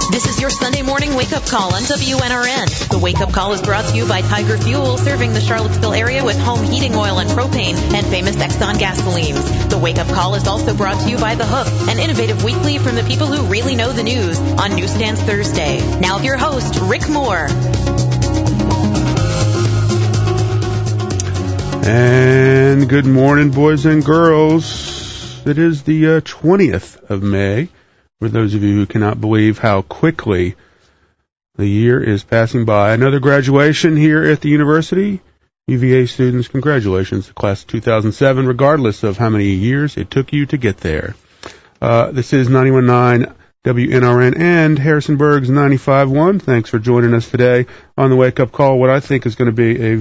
This is your Sunday morning wake-up call on WNRN. The wake-up call is brought to you by Tiger Fuel, serving the Charlottesville area with home heating oil and propane and famous Exxon gasolines. The wake-up call is also brought to you by The Hook, an innovative weekly from the people who really know the news on Newsstands Thursday. Now your host, Rick Moore. And good morning, boys and girls. It is the 20th of May. For those of you who cannot believe how quickly the year is passing by. Another graduation here at the university. UVA students, congratulations to class of 2007, regardless of how many years it took you to get there. This is 91.9 WNRN and Harrisonburg's 95.1. Thanks for joining us today on the Wake Up Call. What I think is going to be a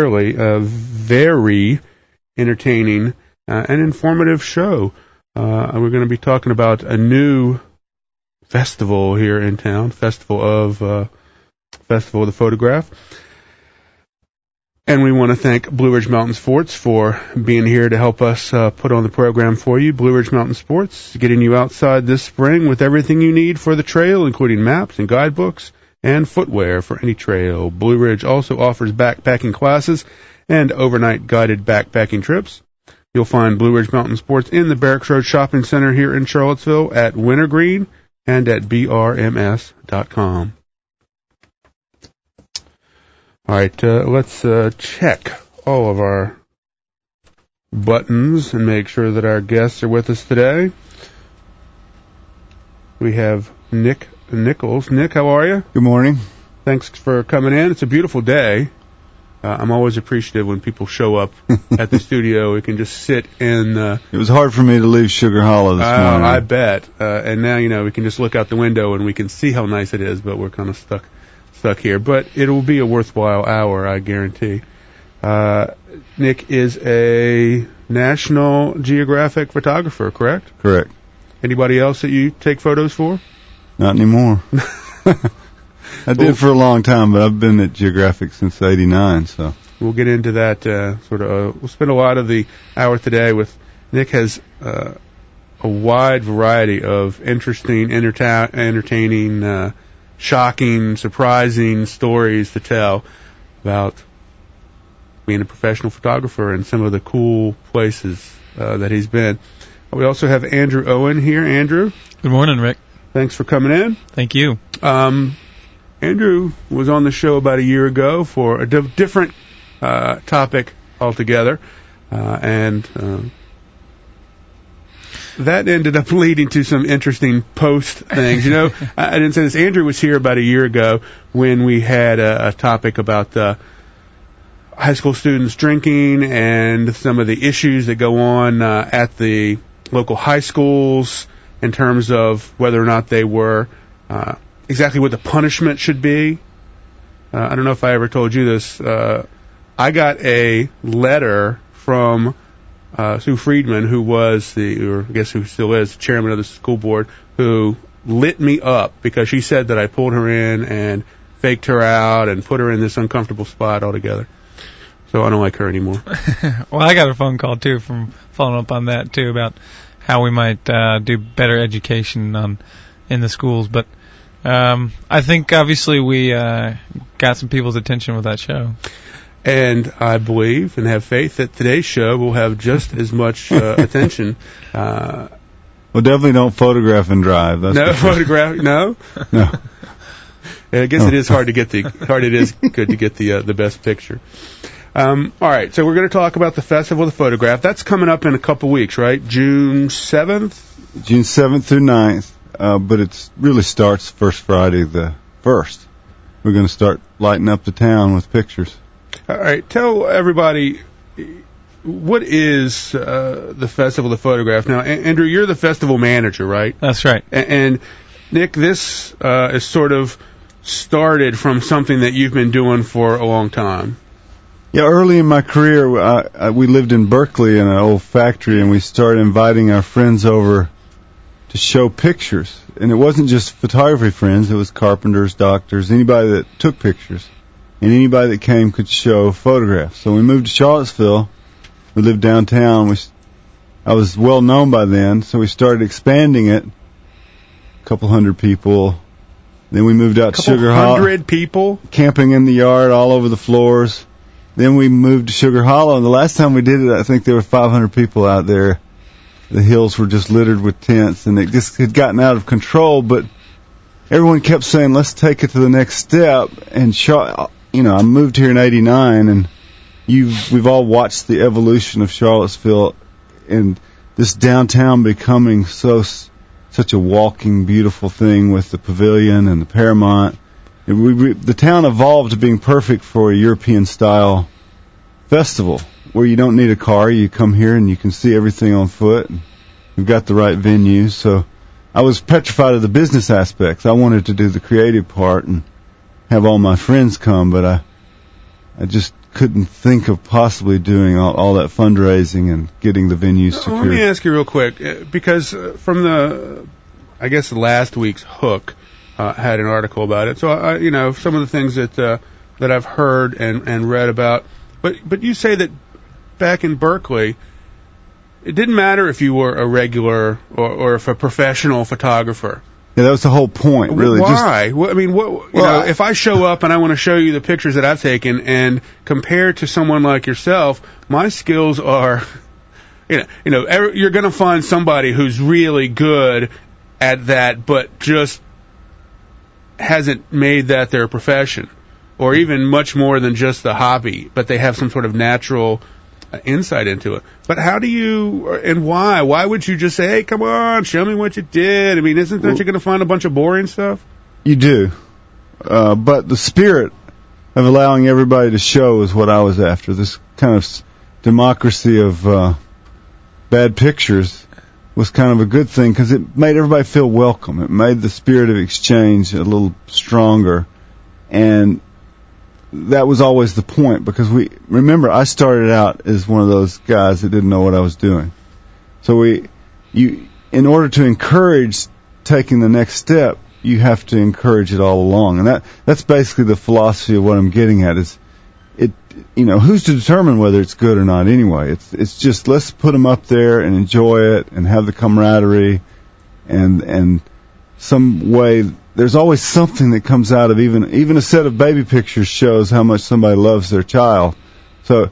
very entertaining and informative show. We're going to be talking about a new festival here in town, Festival of the Photograph. And we want to thank Blue Ridge Mountain Sports for being here to help us put on the program for you. Blue Ridge Mountain Sports, getting you outside this spring with everything you need for the trail, including maps and guidebooks and footwear for any trail. Blue Ridge also offers backpacking classes and overnight guided backpacking trips. You'll find Blue Ridge Mountain Sports in the Barracks Road Shopping Center here in Charlottesville at Wintergreen and at brms.com. All right, let's check all of our buttons and make sure that our guests are with us today. We have Nick Nichols. Nick, how are you? Good morning. Thanks for coming in. It's a beautiful day. I'm always appreciative when people show up at the studio. We can just sit in... it was hard for me to leave Sugar Hollow this morning. I bet. And now, we can just look out the window and we can see how nice it is, but we're kind of stuck here. But it will be a worthwhile hour, I guarantee. Nick is a National Geographic photographer, correct? Correct. Anybody else that you take photos for? Not anymore. I did for a long time, but I've been at Geographic since '89. So we'll get into that we'll spend a lot of the hour today with Nick. Has a wide variety of interesting, entertaining, shocking, surprising stories to tell about being a professional photographer and some of the cool places that he's been. We also have Andrew Owen here. Andrew. Good morning, Rick. Thanks for coming in. Thank you. Andrew was on the show about a year ago for a different topic altogether, and that ended up leading to some interesting post things. I didn't say this. Andrew was here about a year ago when we had a topic about high school students drinking and some of the issues that go on at the local high schools in terms of whether or not they were exactly what the punishment should be. I don't know if I ever told you this. I got a letter from Sue Friedman, who was or I guess who still is, chairman of the school board, who lit me up because she said that I pulled her in and faked her out and put her in this uncomfortable spot altogether. So I don't like her anymore. Well, I got a phone call, too, from following up on that, too, about how we might do better education in the schools. But I think, obviously, we got some people's attention with that show. And I believe and have faith that today's show will have just as much attention. Well, definitely don't photograph and drive. That's no photograph. No. No. I guess it is hard to get It is good to get the best picture. All right, so we're going to talk about the Festival of the Photograph. That's coming up in a couple weeks, right? June 7th? June 7th through 9th, but it really starts first Friday the 1st. We're going to start lighting up the town with pictures. All right, tell everybody, what is the Festival of the Photograph? Now, Andrew, you're the festival manager, right? That's right. And Nick, this is sort of started from something that you've been doing for a long time. Yeah, early in my career, we lived in Berkeley in an old factory, and we started inviting our friends over to show pictures. And it wasn't just photography friends, it was carpenters, doctors, anybody that took pictures. And anybody that came could show photographs. So we moved to Charlottesville. We lived downtown. I was well known by then, so we started expanding it. A couple hundred people Then we moved out to Sugar Hollow. 100 people? Camping in the yard all over the floors. Then we moved to Sugar Hollow, and the last time we did it, I think there were 500 people out there. The hills were just littered with tents, and it just had gotten out of control, but everyone kept saying, let's take it to the next step. And, I moved here in 89, and we've all watched the evolution of Charlottesville and this downtown becoming such a walking, beautiful thing with the Pavilion and the Paramount. The town evolved to being perfect for a European-style festival where you don't need a car. You come here and you can see everything on foot. We've got the right venues. So I was petrified of the business aspects. I wanted to do the creative part and have all my friends come, but I just couldn't think of possibly doing all that fundraising and getting the venues secured. Let me ask you real quick, because from the last week's Hook had an article about it. So some of the things that I've heard and read about. But you say that back in Berkeley, it didn't matter if you were a regular or if a professional photographer. Yeah, that was the whole point, really. Why? If I show up and I want to show you the pictures that I've taken, and compared to someone like yourself, my skills are, you're going to find somebody who's really good at that, but just hasn't made that their profession, or even much more than just a hobby, but they have some sort of natural insight into it. But how do you, and why? Why would you just say, hey, come on, show me what you did? I mean, aren't you going to find a bunch of boring stuff? You do. But the spirit of allowing everybody to show is what I was after. This kind of democracy of bad pictures was kind of a good thing because it made everybody feel welcome. It made the spirit of exchange a little stronger. And that was always the point, because I started out as one of those guys that didn't know what I was doing. So in order to encourage taking the next step, you have to encourage it all along. And that's basically the philosophy of what I'm getting at is who's to determine whether it's good or not anyway? It's just, let's put them up there and enjoy it and have the camaraderie and some way. There's always something that comes out of even a set of baby pictures shows how much somebody loves their child. So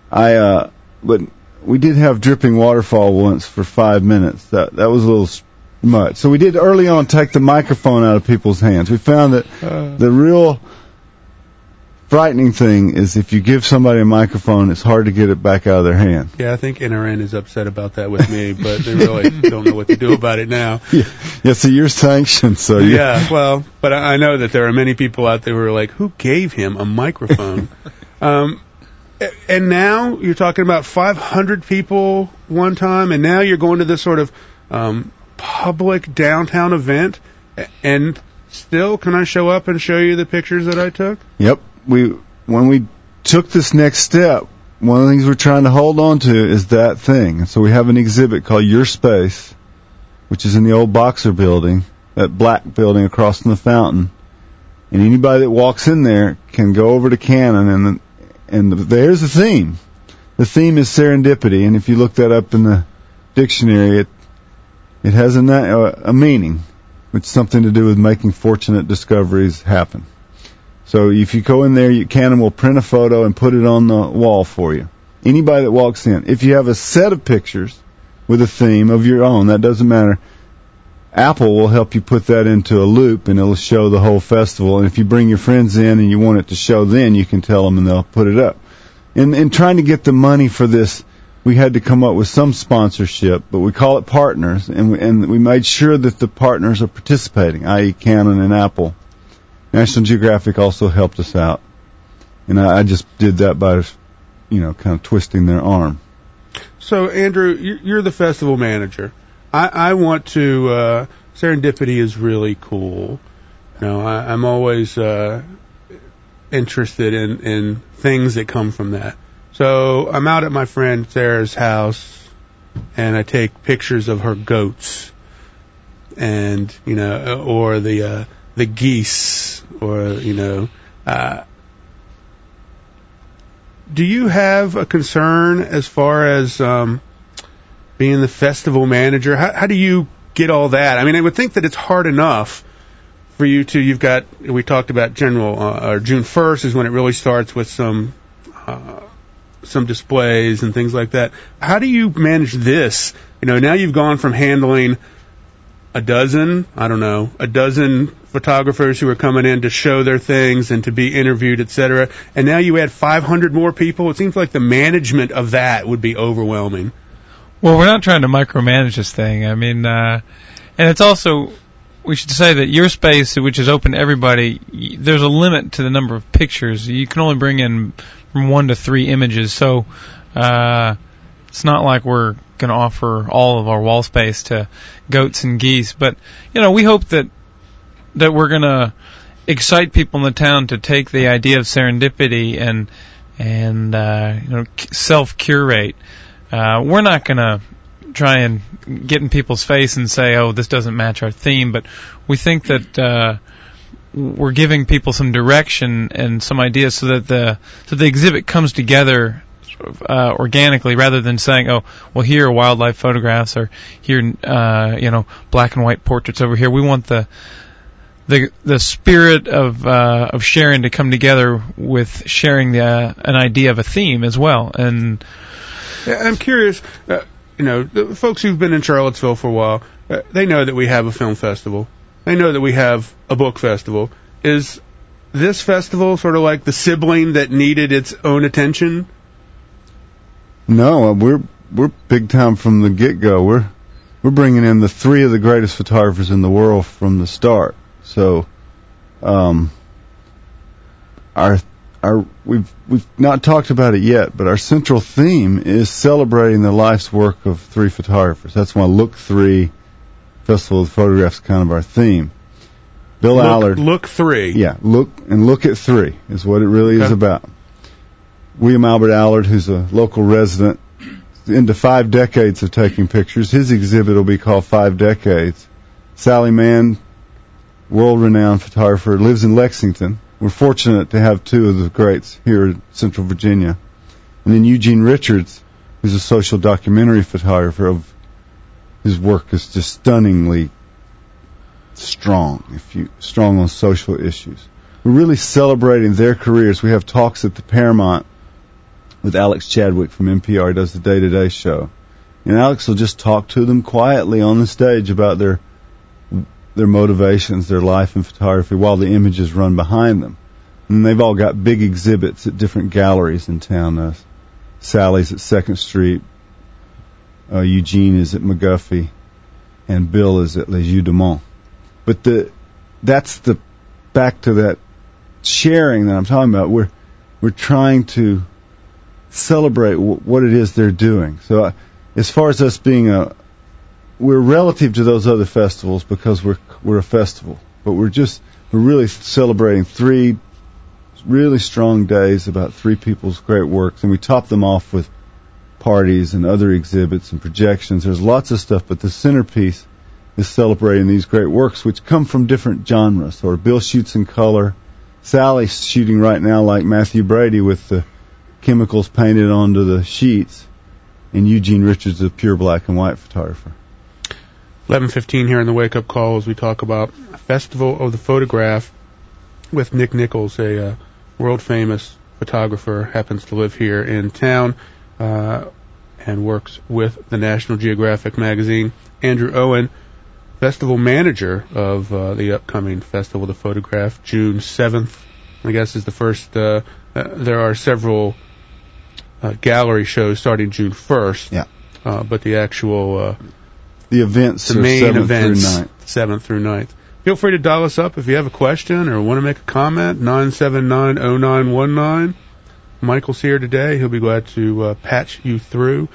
but we did have dripping waterfall once for 5 minutes. That was a little much. So we did early on take the microphone out of people's hands. We found that the real frightening thing is if you give somebody a microphone, it's hard to get it back out of their hand. Yeah, I think NRN is upset about that with me, but they really don't know what to do about it now. Yeah, so you're sanctioned, so yeah. Well, but I know that there are many people out there who are like, who gave him a microphone? And now you're talking about 500 people one time, and now you're going to this sort of public downtown event, and still, can I show up and show you the pictures that I took? Yep. When we took this next step, one of the things we're trying to hold on to is that thing. And so we have an exhibit called Your Space, which is in the old Boxer building, that black building across from the fountain. And anybody that walks in there can go over to Canon, and there's the theme. The theme is serendipity, and if you look that up in the dictionary, it has a meaning. It's something to do with making fortunate discoveries happen. So if you go in there, Canon will print a photo and put it on the wall for you. Anybody that walks in. If you have a set of pictures with a theme of your own, that doesn't matter. Apple will help you put that into a loop, and it'll show the whole festival. And if you bring your friends in and you want it to show then, you can tell them and they'll put it up. In trying to get the money for this, we had to come up with some sponsorship, but we call it partners, and we made sure that the partners are participating, i.e. Canon and Apple. National Geographic also helped us out, and I just did that by, kind of twisting their arm. So, Andrew, you're the festival manager. I want to, Serendipity is really cool. I'm always interested in things that come from that. So I'm out at my friend Sarah's house, and I take pictures of her goats, and or the geese, or do you have a concern as far as being the festival manager? How do you get all that? I mean, I would think that it's hard enough for you two, we talked about June 1st is when it really starts with some displays and things like that. How do you manage this? Now you've gone from handling a dozen photographers who are coming in to show their things and to be interviewed, etc. And now you add 500 more people. It seems like the management of that would be overwhelming. Well, we're not trying to micromanage this thing. I mean, and it's also, we should say that your space, which is open to everybody, there's a limit to the number of pictures. You can only bring in from 1 to 3 images. So it's not like we're going to offer all of our wall space to goats and geese. But, we hope that we're going to excite people in the town to take the idea of serendipity and self-curate. We're not going to try and get in people's face and say, oh, this doesn't match our theme, but we think that we're giving people some direction and some ideas so that the exhibit comes together organically, rather than saying, oh, well, here are wildlife photographs, or here black and white portraits over here. We want the spirit of sharing to come together with sharing an idea of a theme as well. And I'm curious, the folks who've been in Charlottesville for a while, they know that we have a film festival. They know that we have a book festival. Is this festival sort of like the sibling that needed its own attention? No, we're big time from the get-go. We're bringing in the 3 of the greatest photographers in the world from the start. So, we've not talked about it yet, but our central theme is celebrating the life's work of 3 photographers. That's why Look 3 Festival of Photographs is kind of our theme. Bill Allard. Look 3. Yeah, look at 3 is what it really is about. William Albert Allard, who's a local resident, into 5 decades of taking pictures. His exhibit will be called 5 Decades. Sally Mann, world-renowned photographer, lives in Lexington. We're fortunate to have 2 of the greats here in Central Virginia. And then Eugene Richards, who's a social documentary photographer. His work is just stunningly strong on social issues. We're really celebrating their careers. We have talks at the Paramount with Alex Chadwick from NPR. He does the Day-to-Day show. And Alex will just talk to them quietly on the stage about their motivations, their life in photography, while the images run behind them. And they've all got big exhibits at different galleries in town. Sally's at 2nd Street, Eugene is at McGuffey, and Bill is at Les Jeux du Monde. But that's back to that sharing that I'm talking about. We're trying to celebrate what it is they're doing. So as far as us being we're relative to those other festivals because we're a festival, but we're really celebrating 3 really strong days about 3 people's great works, and we top them off with parties and other exhibits and projections. There's lots of stuff, but the centerpiece is celebrating these great works, which come from different genres. Or Bill shoots in color. Sally's shooting right now like Matthew Brady with the chemicals painted onto the sheets, and Eugene Richards is a pure black and white photographer. 11:15 here in the Wake Up Call as we talk about Festival of the Photograph with Nick Nichols, a world-famous photographer, happens to live here in town and works with the National Geographic magazine. Andrew Owen, festival manager of the upcoming Festival of the Photograph, June 7th, I guess, is the first. There are several gallery shows starting June 1st. Yeah. But the actual... the events the are main 7th events, through 9th. 7th through 9th. Feel free to dial us up if you have a question or want to make a comment, 979-0919. Michael's here today. He'll be glad to patch you through.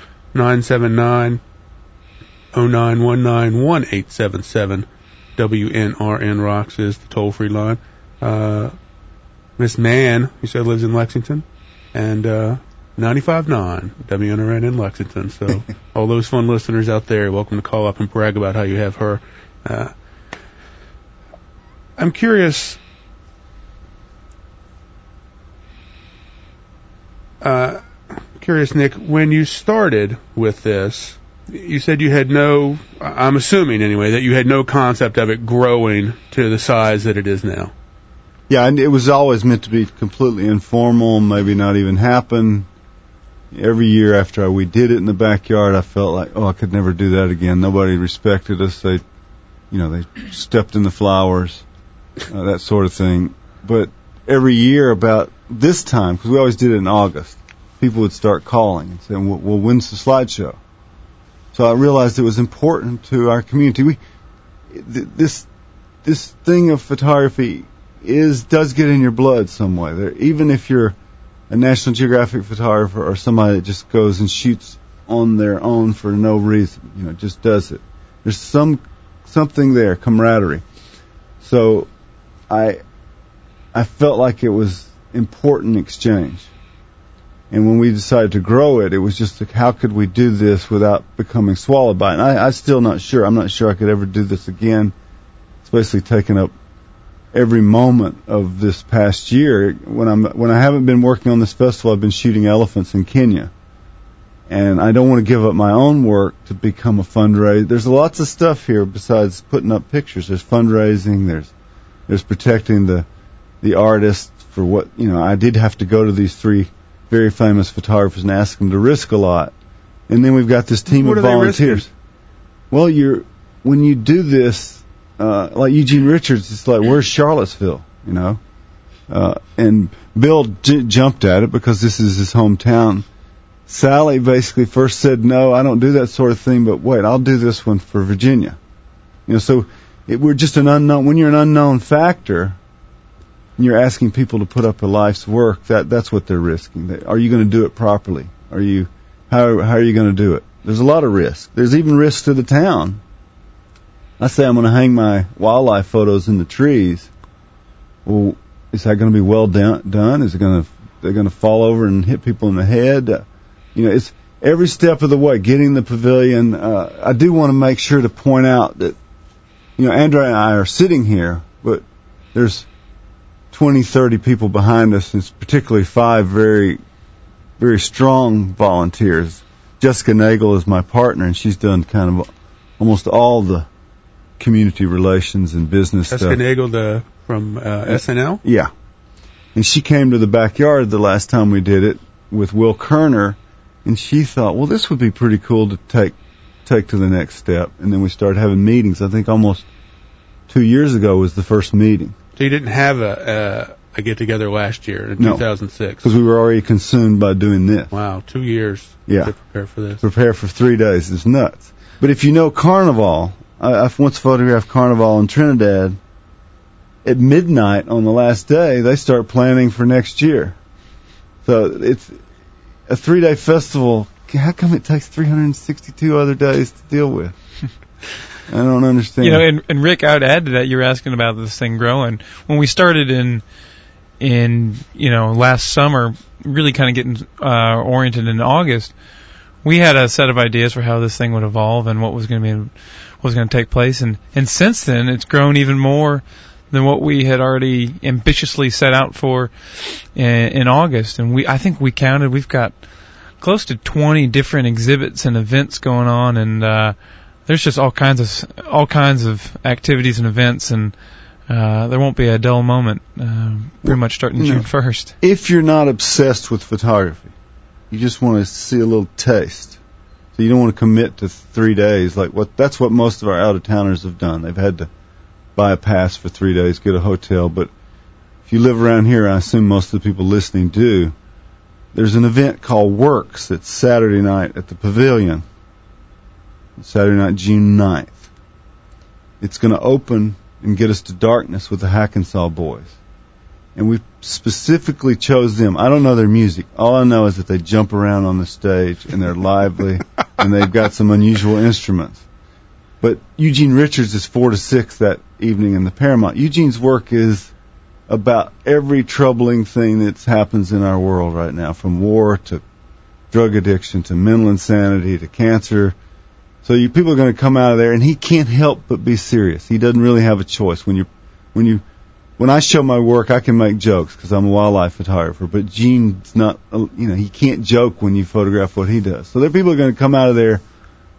979-0919-1877. WNRN Rocks is the toll-free line. Miss Mann, you said, lives in Lexington, and 95.9 WNRN in Lexington. So all those fun listeners out there, welcome to call up and brag about how you have her. I'm curious. Nick, when you started with this, you said you had no, I'm assuming anyway, that you had no concept of it growing to the size that it is now. Yeah, and it was always meant to be completely informal, maybe not even happen. Every year after we did it in the backyard, I felt like, I could never do that again. Nobody respected us. They stepped in the flowers, that sort of thing. But every year about this time, because we always did it in August, people would start calling and saying, well, when's the slideshow? So I realized it was important to our community. This thing of photography does get in your blood some way. Even if you're a National Geographic photographer or somebody that just goes and shoots on their own for no reason, just does it. There's something there, camaraderie. So I felt like it was important exchange. And when we decided to grow it, it was just like, how could we do this without becoming swallowed by it? And I'm still not sure. I'm not sure I could ever do this again. It's basically taken up every moment of this past year. When I haven't been working on this festival, I've been shooting elephants in Kenya. And I don't want to give up my own work to become a fundraiser. There's lots of stuff here besides putting up pictures. There's fundraising, there's protecting the artists for what, I did have to go to these 3 very famous photographers and ask them to risk a lot. And then we've got this team of volunteers. Well, when you do this, like Eugene Richards, it's like, where's Charlottesville, and Bill jumped at it because this is his hometown. Sally basically first said, no, I don't do that sort of thing, but wait, I'll do this one for Virginia. So we're just an unknown. When you're an unknown factor, and you're asking people to put up a life's work, that's what they're risking. Are you going to do it properly? How are you going to do it? There's a lot of risk. There's even risk to the town. I say I'm going to hang my wildlife photos in the trees. Well, is that going to be well done? Is they're going to fall over and hit people in the head? It's every step of the way. Getting the pavilion. I do want to make sure to point out that, Andrea and I are sitting here, but there's 20, 30 people behind us, and particularly 5 very, very strong volunteers. Jessica Nagel is my partner, and she's done kind of almost all the community relations and business stuff. Jessica Nagel from SNL? Yeah. And she came to the backyard the last time we did it with Will Kerner, and she thought, well, this would be pretty cool to take to the next step. And then we started having meetings. I think almost 2 years ago was the first meeting. So you didn't have a get-together last year in 2006? Because we were already consumed by doing this. Wow, 2 years to prepare for this. Prepare for 3 days. It's nuts. But if you know Carnival, I've once photographed Carnival in Trinidad. At midnight on the last day, they start planning for next year. So it's a 3-day festival. How come it takes 362 other days to deal with? I don't understand. And Rick, I would add to that, you were asking about this thing growing. When we started in last summer, really kind of getting oriented in August, we had a set of ideas for how this thing would evolve and what was going to take place. And since then, it's grown even more than what we had already ambitiously set out for in August. And I think we counted, we've got close to 20 different exhibits and events going on, and there's just all kinds of activities and events, and there won't be a dull moment pretty much starting June 1st. If you're not obsessed with photography, you just want to see a little taste. So you don't want to commit to 3 days. That's what most of our out-of-towners have done. They've had to buy a pass for 3 days, get a hotel. But if you live around here, I assume most of the people listening do, there's an event called Works. It's Saturday night at the Pavilion. Saturday night, June 9th. It's going to open and get us to darkness with the Hackensaw Boys. And we specifically chose them. I don't know their music. All I know is that they jump around on the stage and they're lively and they've got some unusual instruments. But Eugene Richards is 4 to 6 that evening in the Paramount. Eugene's work is about every troubling thing that happens in our world right now, from war to drug addiction to mental insanity to cancer. So people are going to come out of there, and he can't help but be serious. He doesn't really have a choice. When I show my work, I can make jokes because I'm a wildlife photographer. But Gene's not, he can't joke when you photograph what he does. So there are people who are going to come out of there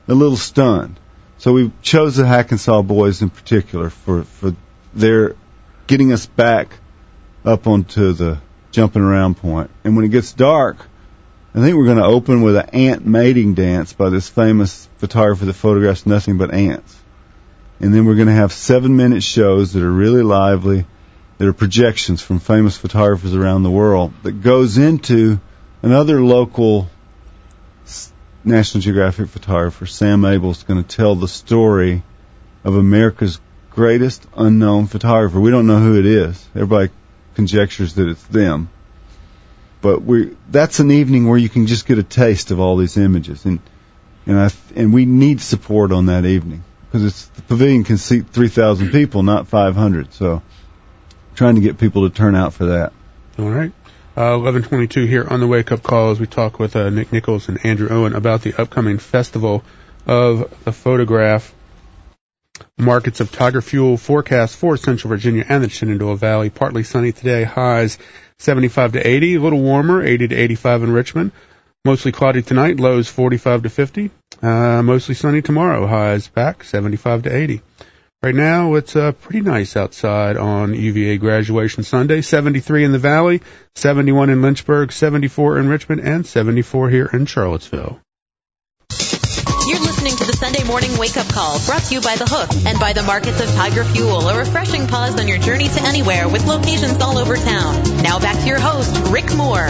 a little stunned. So we chose the Hackensaw boys in particular for their getting us back up onto the jumping around point. And when it gets dark, I think we're going to open with an ant mating dance by this famous photographer that photographs nothing but ants. And then we're going to have 7-minute shows that are really lively, that are projections from famous photographers around the world, that goes into another local National Geographic photographer, Sam Abel's going to tell the story of America's greatest unknown photographer. We don't know who it is. Everybody conjectures that it's them. But that's an evening where you can just get a taste of all these images. And we need support on that evening, because the pavilion can seat 3,000 people, not 500. So trying to get people to turn out for that. All right. 11:22 here on the Wake Up Call as we talk with Nick Nichols and Andrew Owen about the upcoming Festival of the Photograph. Markets of Tiger Fuel forecast for Central Virginia and the Shenandoah Valley. Partly sunny today, highs 75 to 80, a little warmer, 80 to 85 in Richmond. Mostly cloudy tonight, lows 45 to 50. Mostly sunny tomorrow, highs back 75 to 80. Right now, it's pretty nice outside on UVA Graduation Sunday. 73 in the Valley, 71 in Lynchburg, 74 in Richmond, and 74 here in Charlottesville. You're listening to the Sunday Morning Wake Up Call, brought to you by The Hook and by the Markets of Tiger Fuel, a refreshing pause on your journey to anywhere with locations all over town. Now back to your host, Rick Moore.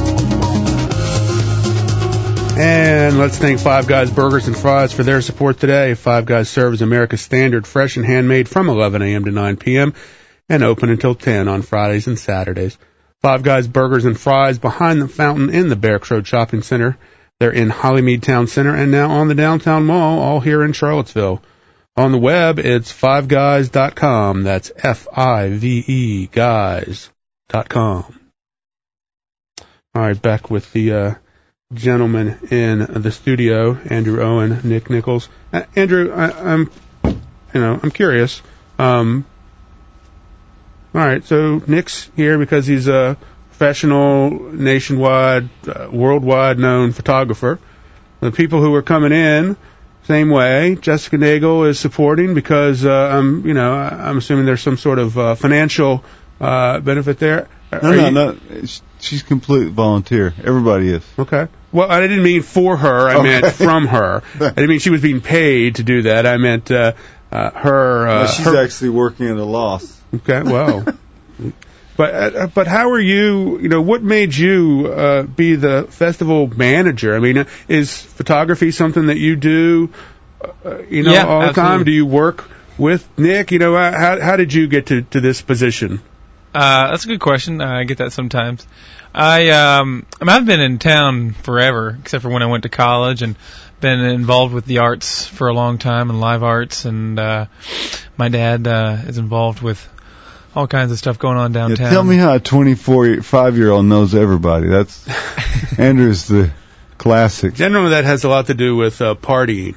And let's thank Five Guys Burgers and Fries for their support today. Five Guys serves America's standard fresh and handmade from 11 a.m. to 9 p.m. and open until 10 on Fridays and Saturdays. Five Guys Burgers and Fries behind the fountain in the Barracks Road Shopping Center. They're in Hollymead Town Center and now on the Downtown Mall, all here in Charlottesville. On the web, it's fiveguys.com. That's F-I-V-E guys.com. All right, back with the gentlemen in the studio, Andrew Owen, Nick Nichols. Andrew, I'm curious. All right, so Nick's here because he's a professional, nationwide, worldwide known photographer. The people who are coming in, same way. Jessica Nagel is supporting because I'm assuming there's some sort of financial benefit there. No. She's complete volunteer. Everybody is. Okay. Well, I didn't mean for her. I meant from her. I didn't mean she was being paid to do that. I meant her. She's actually working at a loss. Okay. Well, but how are you? What made you be the festival manager? I mean, is photography something that you do? All the time? Do you work with Nick? How did you get to this position? That's a good question. I get that sometimes. I've been in town forever, except for when I went to college, and been involved with the arts for a long time, and live arts, and my dad is involved with all kinds of stuff going on downtown. Yeah, tell me how a 5-year-old knows everybody. That's Andrew's the classic. Generally, that has a lot to do with partying.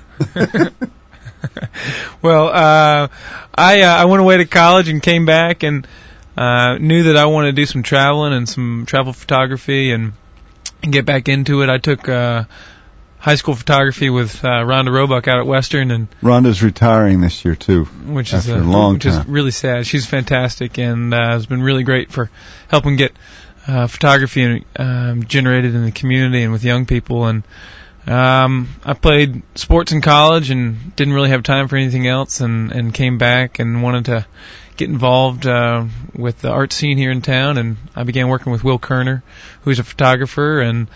Well, I went away to college and came back and knew that I wanted to do some traveling and some travel photography and get back into it. I took high school photography with Rhonda Roebuck out at Western, and Rhonda's retiring this year too, which after is a long which time. Is really sad. She's fantastic and has been really great for helping get photography generated in the community and with young people. And I played sports in college and didn't really have time for anything else, and came back and wanted to get involved with the art scene here in town, and I began working with Will Kerner, who's a photographer, and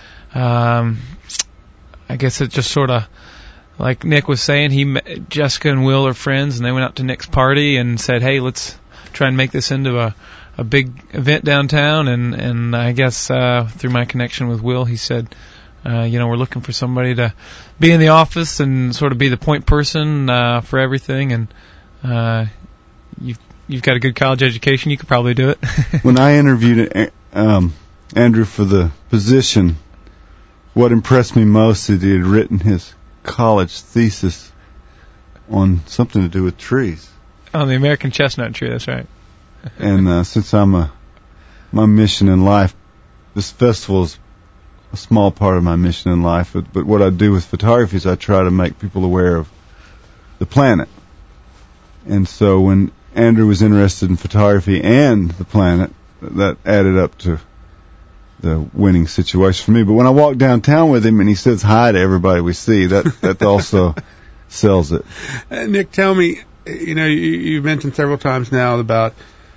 I guess it just sort of, like Nick was saying, Jessica and Will are friends, and they went out to Nick's party and said, hey, let's try and make this into a big event downtown, and I guess through my connection with Will, he said, we're looking for somebody to be in the office and sort of be the point person for everything, and you've got a good college education, you could probably do it. When I interviewed Andrew for the position, what impressed me most is he had written his college thesis on something to do with trees. On the American chestnut tree, that's right. And since my mission in life, this festival is a small part of my mission in life. But what I do with photography is I try to make people aware of the planet. And so when Andrew was interested in photography and the planet, that added up to the winning situation for me. But when I walk downtown with him and he says hi to everybody we see, that also sells it. Nick, tell me, you've mentioned several times now about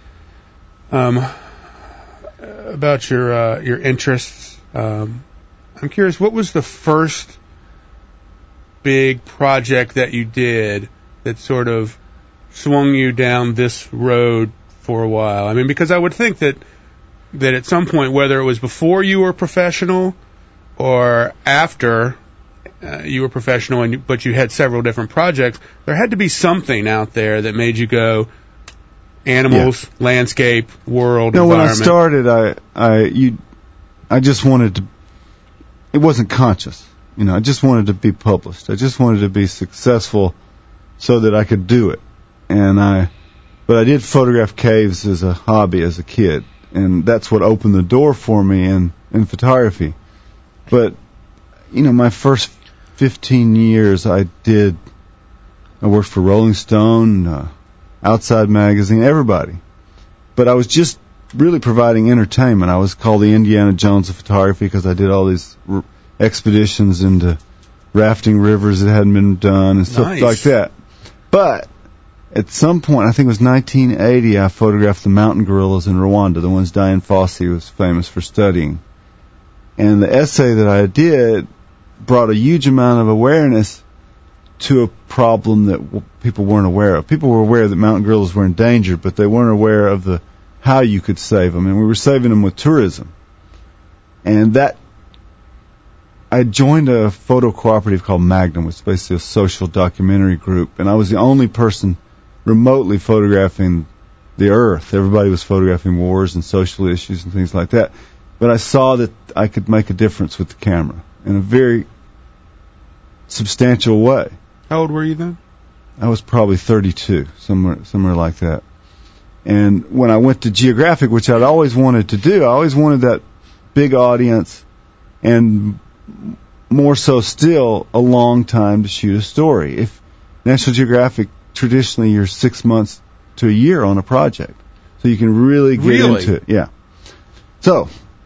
your interests. I'm curious, what was the first big project that you did that sort of swung you down this road for a while? I mean, because I would think that at some point, whether it was before you were professional or after you were professional, but you had several different projects, there had to be something out there that made you go animals, landscape, world, environment. When I started, I just wanted to. It wasn't conscious, I just wanted to be published. I just wanted to be successful so that I could do it. But I did photograph caves as a hobby as a kid, and that's what opened the door for me in photography. But, my first 15 years I worked for Rolling Stone, Outside Magazine, everybody. But I was just really providing entertainment. I was called the Indiana Jones of photography because I did all these expeditions into rafting rivers that hadn't been done and stuff like that. But at some point, I think it was 1980, I photographed the mountain gorillas in Rwanda, the ones Dian Fossey was famous for studying. And the essay that I did brought a huge amount of awareness to a problem that people weren't aware of. People were aware that mountain gorillas were in danger, but they weren't aware of how you could save them. And we were saving them with tourism. And I joined a photo cooperative called Magnum, which is basically a social documentary group, and I was the only person remotely photographing the Earth. Everybody was photographing wars and social issues and things like that. But I saw that I could make a difference with the camera in a very substantial way. How old were you then? I was probably 32, somewhere like that. And when I went to Geographic, which I'd always wanted to do, I always wanted that big audience and more so still a long time to shoot a story. If National Geographic, traditionally you're 6 months to a year on a project, so you can really get into it. Yeah. So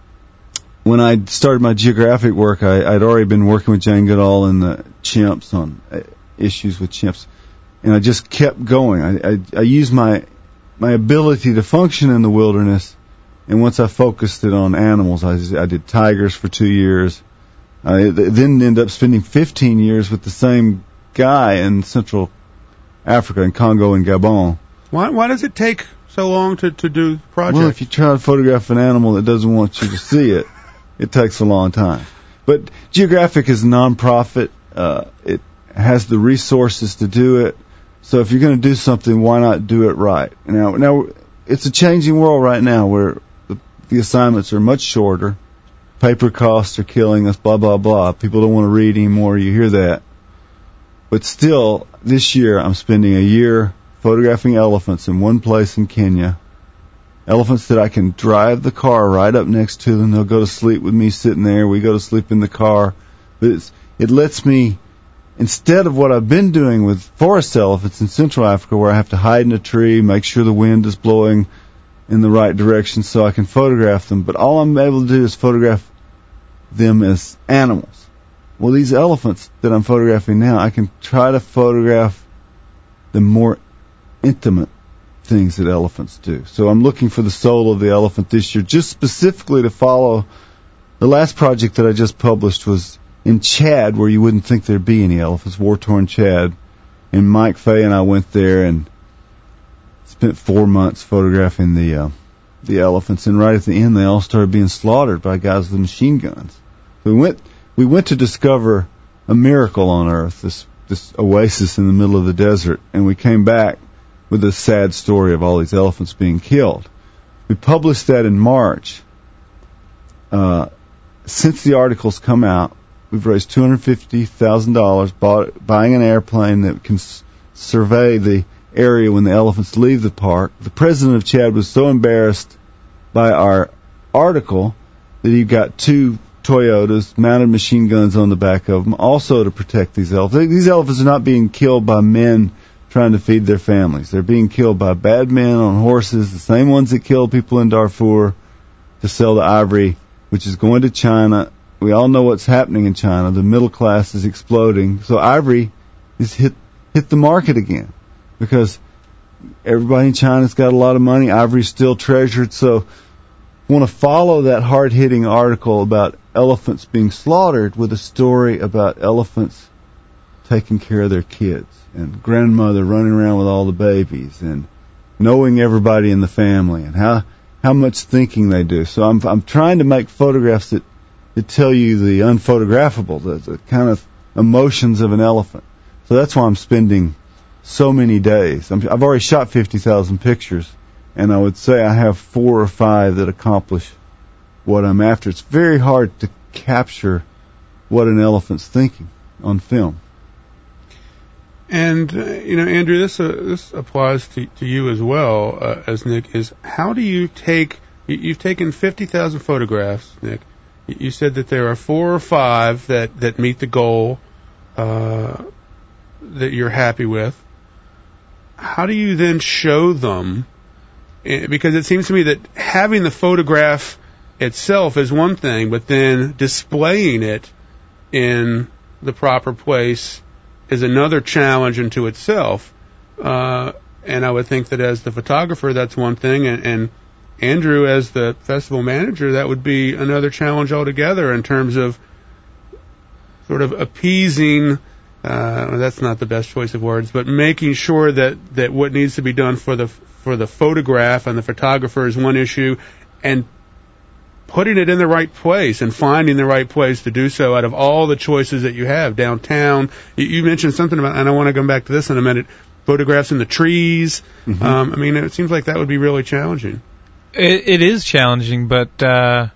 when I started my geographic work, I'd already been working with Jane Goodall and the chimps on issues with chimps, and I just kept going. I used my ability to function in the wilderness, and once I focused it on animals, I did tigers for 2 years. I then ended up spending 15 years with the same guy in Central Africa, in Congo and Gabon. Why does it take so long to do the project? Well, if you try to photograph an animal that doesn't want you to see it, it takes a long time. But Geographic is a non-profit. It has the resources to do it. So if you're going to do something, why not do it right? Now it's a changing world right now where the assignments are much shorter. Paper costs are killing us, blah, blah, blah. People don't want to read anymore. You hear that. But still, this year, I'm spending a year photographing elephants in one place in Kenya. Elephants that I can drive the car right up next to them. They'll go to sleep with me sitting there. We go to sleep in the car. But it lets me, instead of what I've been doing with forest elephants in Central Africa, where I have to hide in a tree, make sure the wind is blowing in the right direction so I can photograph them, but all I'm able to do is photograph them as animals. Well, these elephants that I'm photographing now, I can try to photograph the more intimate things that elephants do. So I'm looking for the soul of the elephant this year, just specifically to follow. The last project that I just published was in Chad, where you wouldn't think there'd be any elephants, war-torn Chad. And Mike Fay and I went there and spent 4 months photographing the elephants, and right at the end they all started being slaughtered by guys with machine guns. So we went to discover a miracle on Earth, this oasis in the middle of the desert, and we came back with a sad story of all these elephants being killed. We published that in March. Since the article's come out, we've raised $250,000 buying an airplane that can survey the area when the elephants leave the park. The president of Chad was so embarrassed by our article that he got 2 Toyotas, mounted machine guns on the back of them, also to protect these elephants. These elephants are not being killed by men trying to feed their families. They're being killed by bad men on horses, the same ones that killed people in Darfur to sell the ivory, which is going to China. We all know what's happening in China. The middle class is exploding. So ivory is hit the market again because everybody in China's got a lot of money. Ivory's still treasured. So I want to follow that hard-hitting article about elephants being slaughtered with a story about elephants taking care of their kids and grandmother running around with all the babies and knowing everybody in the family and how much thinking they do. So I'm trying to make photographs that tell you the unphotographable, the kind of emotions of an elephant. So that's why I'm spending so many days. I've already shot 50,000 pictures, and I would say I have 4 or 5 that accomplish what I'm after. It's very hard to capture what an elephant's thinking on film. And, Andrew, this applies to you as well, as Nick, is how do you you've taken 50,000 photographs, Nick. You said that there are 4 or 5 that meet the goal that you're happy with. How do you then show them? Because it seems to me that having the photograph itself is one thing, but then displaying it in the proper place is another challenge unto itself. And I would think that as the photographer, that's one thing, and Andrew, as the festival manager, that would be another challenge altogether in terms of sort of appeasing, that's not the best choice of words, but making sure that what needs to be done for the photograph and the photographer is one issue, and putting it in the right place and finding the right place to do so out of all the choices that you have downtown. You mentioned something about, and I want to come back to this in a minute, photographs in the trees. Mm-hmm. It seems like that would be really challenging. It is challenging, but I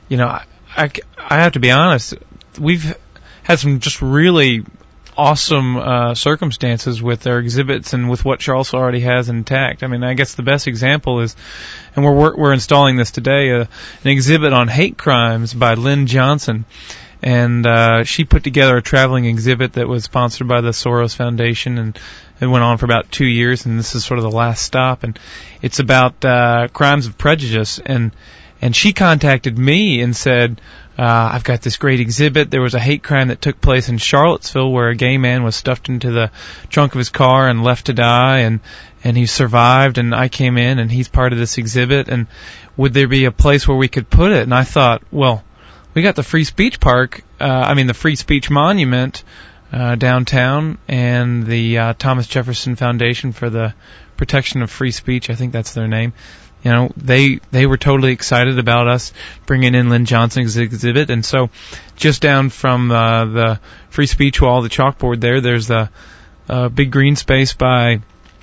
have to be honest. We've had some just really awesome circumstances with our exhibits and with what Charles already has intact. I guess the best example is, and we're installing this today, an exhibit on hate crimes by Lynn Johnson. And she put together a traveling exhibit that was sponsored by the Soros Foundation, and it went on for about 2 years, and this is sort of the last stop. And it's about crimes of prejudice. And she contacted me and said, I've got this great exhibit. There was a hate crime that took place in Charlottesville where a gay man was stuffed into the trunk of his car and left to die, and he survived, and I came in, and he's part of this exhibit, and would there be a place where we could put it? And I thought, well, we got the Free Speech Park, the Free Speech Monument downtown, and the Thomas Jefferson Foundation for the Protection of Free Speech. I think that's their name. They were totally excited about us bringing in Lynn Johnson's exhibit, and so just down from the Free Speech Wall, the chalkboard there's the big green space by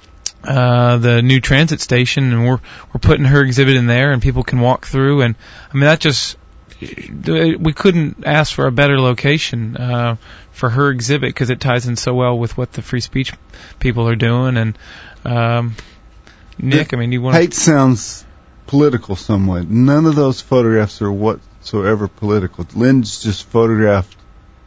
the new transit station, and we're putting her exhibit in there, and people can walk through, and that just, we couldn't ask for a better location for her exhibit because it ties in so well with what the free speech people are doing. And Nick, you want hate sounds political somewhat. None of those photographs are whatsoever political. Lynn's just photographed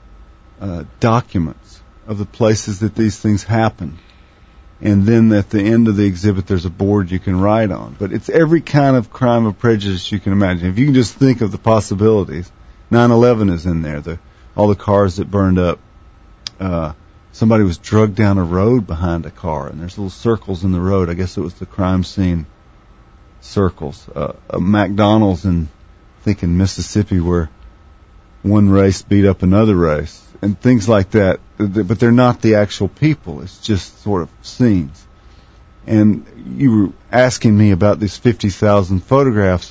documents of the places that these things happen. And then at the end of the exhibit, there's a board you can write on. But it's every kind of crime of prejudice you can imagine. If you can just think of the possibilities, 9/11 is in there. All the cars that burned up. Somebody was drugged down a road behind a car, and there's little circles in the road. I guess it was the crime scene circles. A McDonald's in Mississippi where one race beat up another race. And things like that, but they're not the actual people. It's just sort of scenes. And you were asking me about these 50,000 photographs.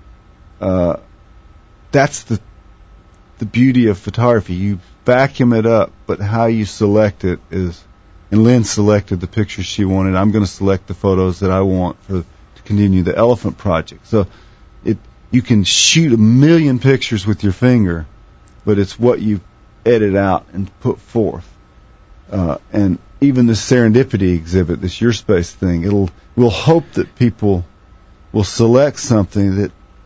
That's the beauty of photography. You vacuum it up, but how you select it is. And Lynn selected the pictures she wanted. I'm going to select the photos that I want to continue the elephant project. So you can shoot 1 million pictures with your finger, but it's what you edit out and put forth. And even the serendipity exhibit, this Your Space thing, we'll hope that people will select something that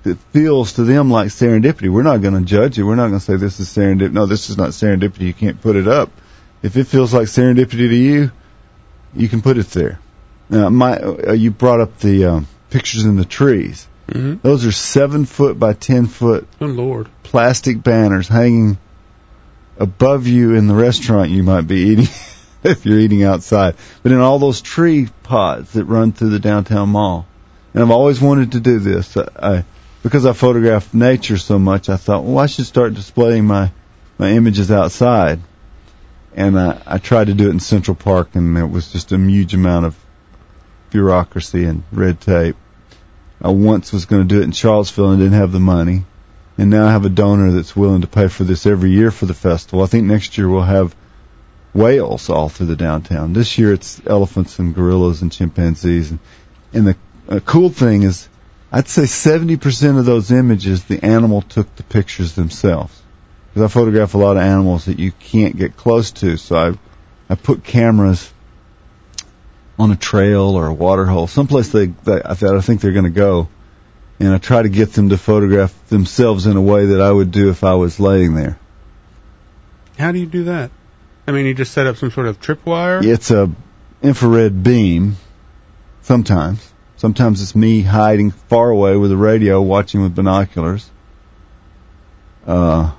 that feels to them like serendipity, we're not going to judge it. We're not going to say this is serendipity. No, this is not serendipity. You can't put it up. If it feels like serendipity to you, you can put it there. Now, you brought up the pictures in the trees. Mm-hmm. Those are 7 foot by 10 foot plastic banners hanging above you in the restaurant you might be eating if you're eating outside. But in all those tree pods that run through the downtown mall. And I've always wanted to do this. Because I photograph nature so much, I thought, well, I should start displaying my images outside. And I tried to do it in Central Park, and it was just a huge amount of bureaucracy and red tape. I once was going to do it in Charlottesville and didn't have the money. And now I have a donor that's willing to pay for this every year for the festival. I think next year we'll have whales all through the downtown. This year it's elephants and gorillas and chimpanzees. And the cool thing is, I'd say 70% of those images, the animal took the pictures themselves. Because I photograph a lot of animals that you can't get close to. So I put cameras on a trail or a water hole, someplace that I think they're going to go. And I try to get them to photograph themselves in a way that I would do if I was laying there. How do you do that? I mean, you just set up some sort of tripwire? It's a infrared beam, sometimes. Sometimes it's me hiding far away with a radio, watching with binoculars. And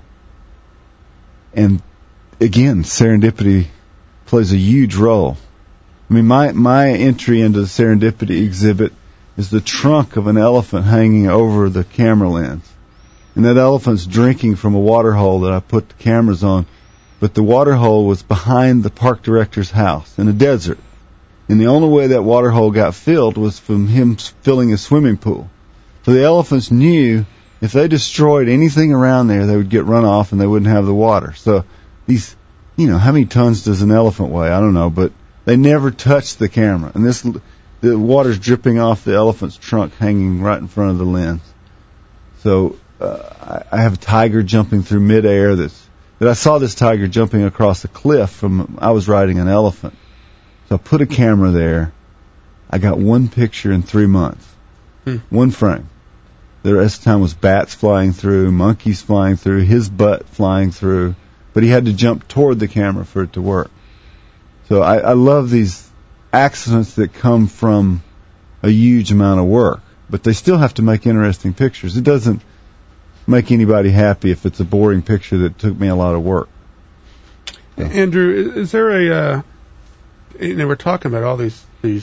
again, serendipity plays a huge role. I mean, my entry into the serendipity exhibit is the trunk of an elephant hanging over the camera lens. And that elephant's drinking from a water hole that I put the cameras on. But the water hole was behind the park director's house in a desert. And the only way that water hole got filled was from him filling a swimming pool. So the elephants knew if they destroyed anything around there, they would get run off and they wouldn't have the water. So these, how many tons does an elephant weigh? I don't know, but they never touched the camera. And the water's dripping off the elephant's trunk hanging right in front of the lens. So I have a tiger jumping through midair that I saw this tiger jumping across a cliff I was riding an elephant. So I put a camera there. I got one picture in 3 months. One frame. The rest of the time was bats flying through, monkeys flying through, his butt flying through. But he had to jump toward the camera for it to work. So I love these accidents that come from a huge amount of work. But they still have to make interesting pictures. It doesn't make anybody happy if it's a boring picture that took me a lot of work. So. Andrew, is there we're talking about all these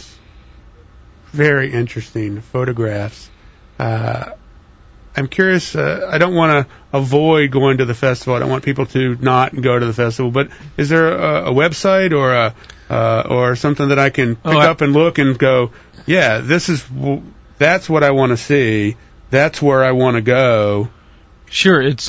very interesting photographs. I'm curious, I don't want to avoid going to the festival. I don't want people to not go to the festival, but is there a website or something that I can pick up and look and go, yeah, that's what I want to see. That's where I want to go. Sure, it's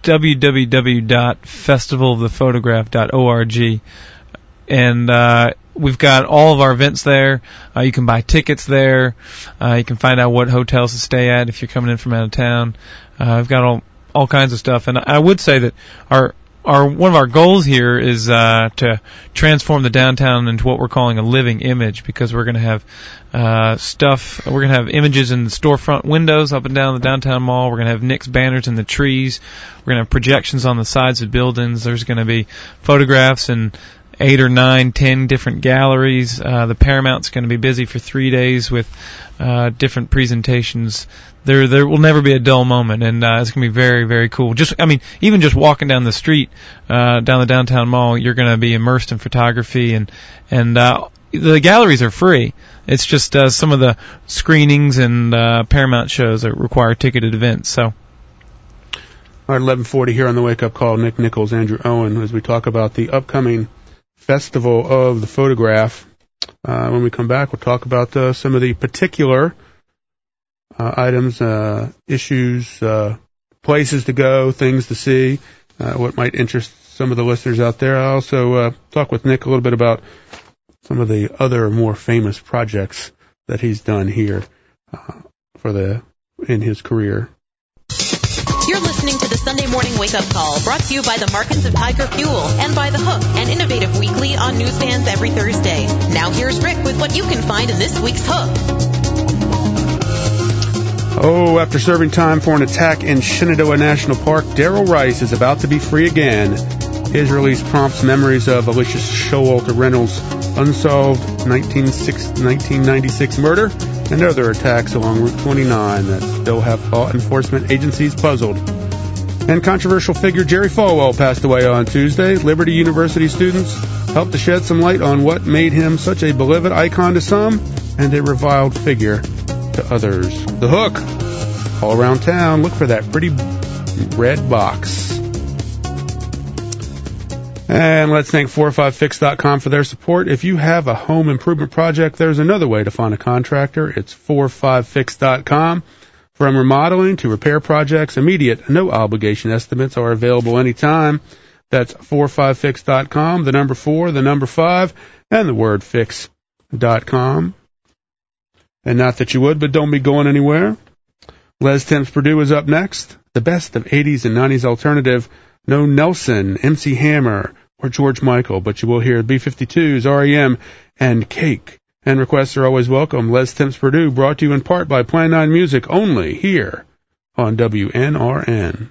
www.festivalofthephotograph.org, and we've got all of our events there. You can buy tickets there. You can find out what hotels to stay at if you're coming in from out of town. We've got all kinds of stuff, and I would say that our one of our goals here is to transform the downtown into what we're calling a living image, because we're going to have we're going to have images in the storefront windows up and down the downtown mall. We're going to have Nick's banners in the trees. We're going to have projections on the sides of buildings. There's going to be photographs in 8 or 9, 10 different galleries. The Paramount's going to be busy for 3 days with different presentations. There will never be a dull moment, and it's going to be very, very cool. Even just walking down the street, down the downtown mall, you're going to be immersed in photography, and the galleries are free. It's just some of the screenings and Paramount shows that require ticketed events. So. All right, 11:40 here on the Wake Up Call. Nick Nichols, Andrew Owen, as we talk about the upcoming Festival of the Photograph. When we come back, we'll talk about some of the particular items, issues, places to go, things to see, what might interest some of the listeners out there. I'll also talk with Nick a little bit about some of the other more famous projects that he's done here in his career. You're listening to the Sunday Morning Wake Up Call, brought to you by the Markins of Tiger Fuel and by The Hook, an innovative weekly on newsstands every Thursday. Now here's Rick with what you can find in this week's Hook. Oh, after serving time for an attack in Shenandoah National Park, Darrell Rice is about to be free again. His release prompts memories of Alicia Showalter Reynolds' unsolved 1996 murder and other attacks along Route 29 that still have law enforcement agencies puzzled. And controversial figure Jerry Falwell passed away on Tuesday. Liberty University students helped to shed some light on what made him such a beloved icon to some and a reviled figure to others. The Hook. All around town, look for that pretty red box. And let's thank 45fix.com for their support. If you have a home improvement project, there's another way to find a contractor. It's 45fix.com. From remodeling to repair projects, immediate, no-obligation estimates are available anytime. That's 45fix.com, the number 4, the number 5, and the word fix.com. And not that you would, but don't be going anywhere. Les Temps Purdue is up next. The best of 80s and 90s alternative. No Nelson, MC Hammer, or George Michael, but you will hear B-52s, R.E.M., and Cake. And requests are always welcome. Les Temps Purdue, brought to you in part by Plan 9 Music, only here on WNRN.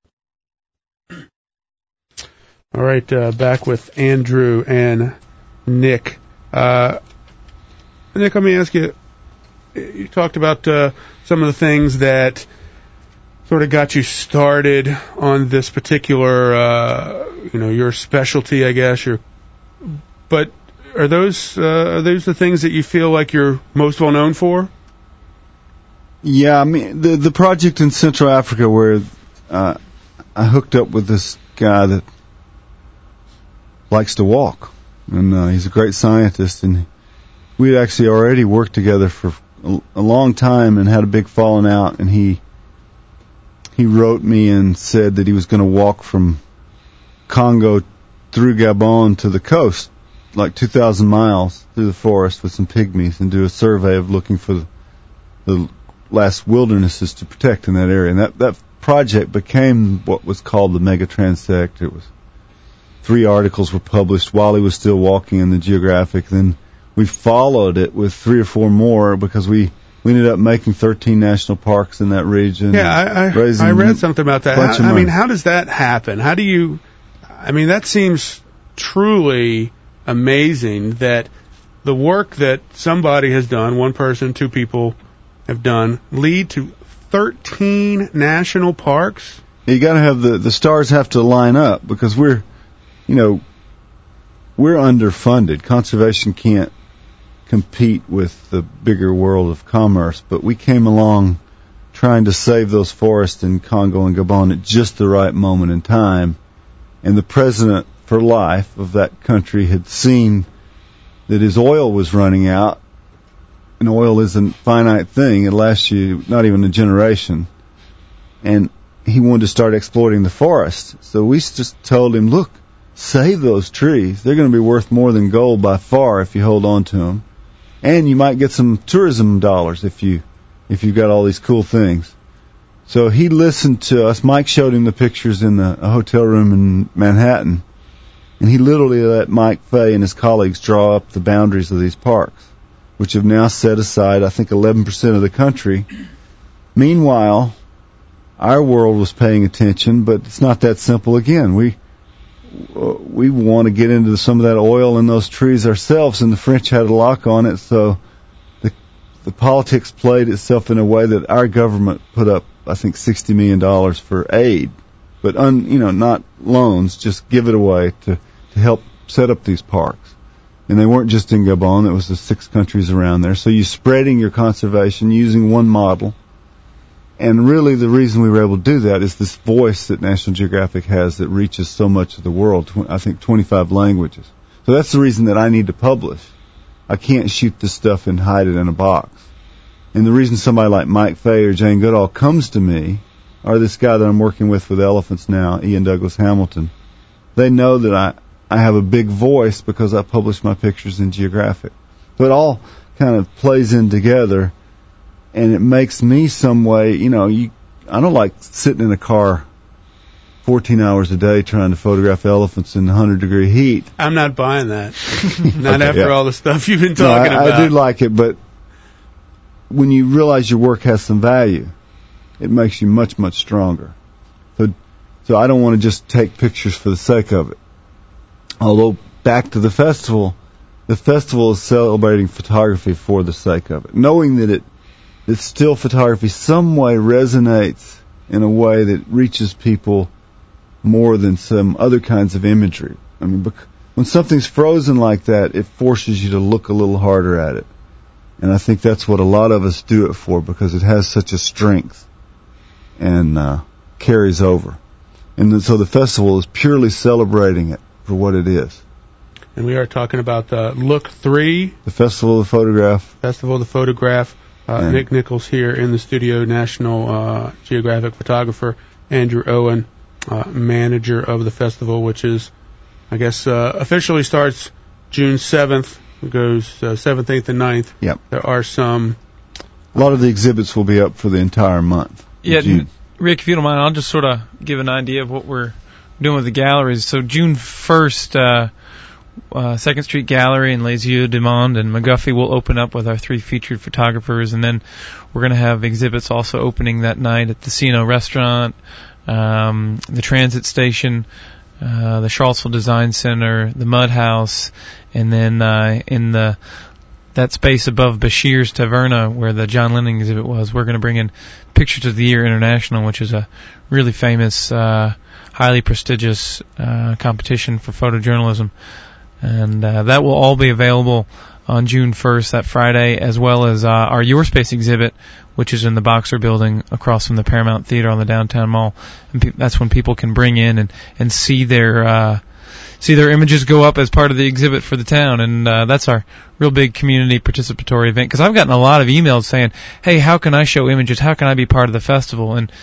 All right, back with Andrew and Nick. Nick, let me ask you, you talked about some of the things that sort of got you started on this particular, your specialty, I guess. But are those the things that you feel like you're most well known for? Yeah, I mean, the project in Central Africa where I hooked up with this guy that likes to walk, and he's a great scientist, and we had actually already worked together for a long time and had a big falling out, and he wrote me and said that he was going to walk from Congo through Gabon to the coast, like 2,000 miles through the forest with some pygmies, and do a survey of looking for the last wildernesses to protect in that area. And that project became what was called the Mega Transect. It was 3 articles were published while he was still walking in the Geographic. Then we followed it with 3 or 4 more because we ended up making 13 national parks in that region. Yeah, I read something about that. How does that happen? That seems truly amazing that the work that somebody has done, one person, 2 people have done, lead to 13 national parks. You got to have the stars have to line up because we're underfunded. Conservation can't compete with the bigger world of commerce, but we came along trying to save those forests in Congo and Gabon at just the right moment in time, and the president for life of that country had seen that his oil was running out, and oil is a finite thing. It lasts you not even a generation, and he wanted to start exploiting the forest. So we just told him, look, save those trees. They're going to be worth more than gold by far if you hold on to them. And you might get some tourism dollars if you've got all these cool things. So he listened to us. Mike showed him the pictures in a hotel room in Manhattan. And he literally let Mike Fay and his colleagues draw up the boundaries of these parks, which have now set aside, I think, 11% of the country. Meanwhile, our world was paying attention, but it's not that simple again. We want to get into some of that oil in those trees ourselves, and the French had a lock on it, so the politics played itself in a way that our government put up, I think, $60 million for aid, but not loans, just give it away to help set up these parks. And they weren't just in Gabon, it was the 6 countries around there. So you're spreading your conservation using one model. And really the reason we were able to do that is this voice that National Geographic has that reaches so much of the world, I think 25 languages. So that's the reason that I need to publish. I can't shoot this stuff and hide it in a box. And the reason somebody like Mike Fay or Jane Goodall comes to me, or this guy that I'm working with elephants now, Ian Douglas Hamilton, they know that I have a big voice because I publish my pictures in Geographic. So it all kind of plays in together, and it makes me some way, I don't like sitting in a car 14 hours a day trying to photograph elephants in 100-degree heat. I'm not buying that. Not after all the stuff you've been talking about. I do like it, but when you realize your work has some value, it makes you much, much stronger. So I don't want to just take pictures for the sake of it. Although, back to the festival is celebrating photography for the sake of it. Knowing that still photography some way resonates in a way that reaches people more than some other kinds of imagery. I mean, when something's frozen like that, it forces you to look a little harder at it. And I think that's what a lot of us do it for, because it has such a strength and carries over. And so the festival is purely celebrating it for what it is. And we are talking about Look 3. The Festival of the Photograph. Festival of the Photograph. Nick Nichols here in the studio, National Geographic photographer. Andrew Owen, manager of the festival, which is, I guess, officially starts June 7th. It goes 7th, 8th, and 9th. Yep. There are some... A lot of the exhibits will be up for the entire month. Yeah, Rick, if you don't mind, I'll just sort of give an idea of what we're doing with the galleries. So June 1st, 2nd Street Gallery and Les Yeux du Monde and McGuffey will open up with our 3 featured photographers, and then we're going to have exhibits also opening that night at the Cino Restaurant, the Transit Station, the Charlottesville Design Center, the Mud House, and then in that space above Bashir's Taverna, where the John Lennon exhibit was, we're going to bring in Pictures of the Year International, which is a really famous, highly prestigious competition for photojournalism. And that will all be available on June 1st, that Friday, as well as our Your Space exhibit, which is in the Boxer Building across from the Paramount Theater on the downtown mall. And that's when people can bring in and see their images go up as part of the exhibit for the town. And that's our real big community participatory event, because I've gotten a lot of emails saying, hey, how can I show images? How can I be part of the festival? And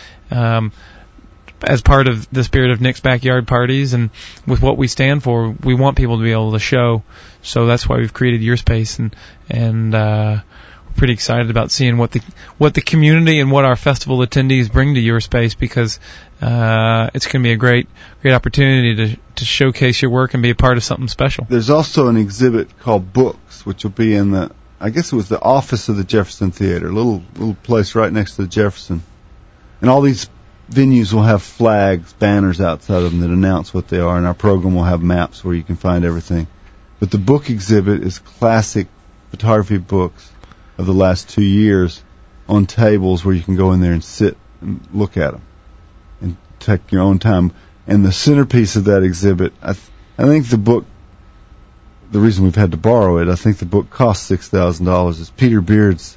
as part of the spirit of Nick's Backyard Parties and with what we stand for, we want people to be able to show. So that's why we've created Your Space, and we're pretty excited about seeing what the community and what our festival attendees bring to Your Space, because it's going to be a great opportunity to showcase your work and be a part of something special. There's also an exhibit called Books, which will be in the office of the Jefferson Theater, a little place right next to the Jefferson. And all these venues will have flags, banners outside of them that announce what they are, and our program will have maps where you can find everything. But the book exhibit is classic photography books of the last 2 years on tables where you can go in there and sit and look at them and take your own time. And the centerpiece of that exhibit, I think the book, the reason we've had to borrow it, I think the book cost $6,000, is Peter Beard's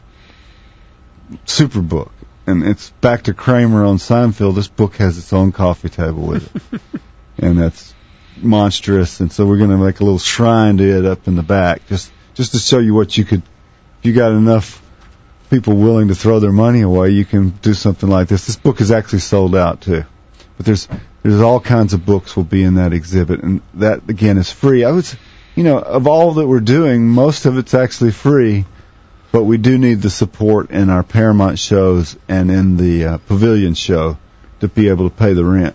super book. And it's back to Kramer on Seinfeld. This book has its own coffee table with it. And that's monstrous. And so we're going to make a little shrine to it up in the back, just to show you what you could, if you got enough people willing to throw their money away, you can do something like this. This book is actually sold out too. But there's all kinds of books will be in that exhibit, and that again is free. Of all that we're doing, most of it's actually free. But we do need the support in our Paramount shows and in the Pavilion show to be able to pay the rent.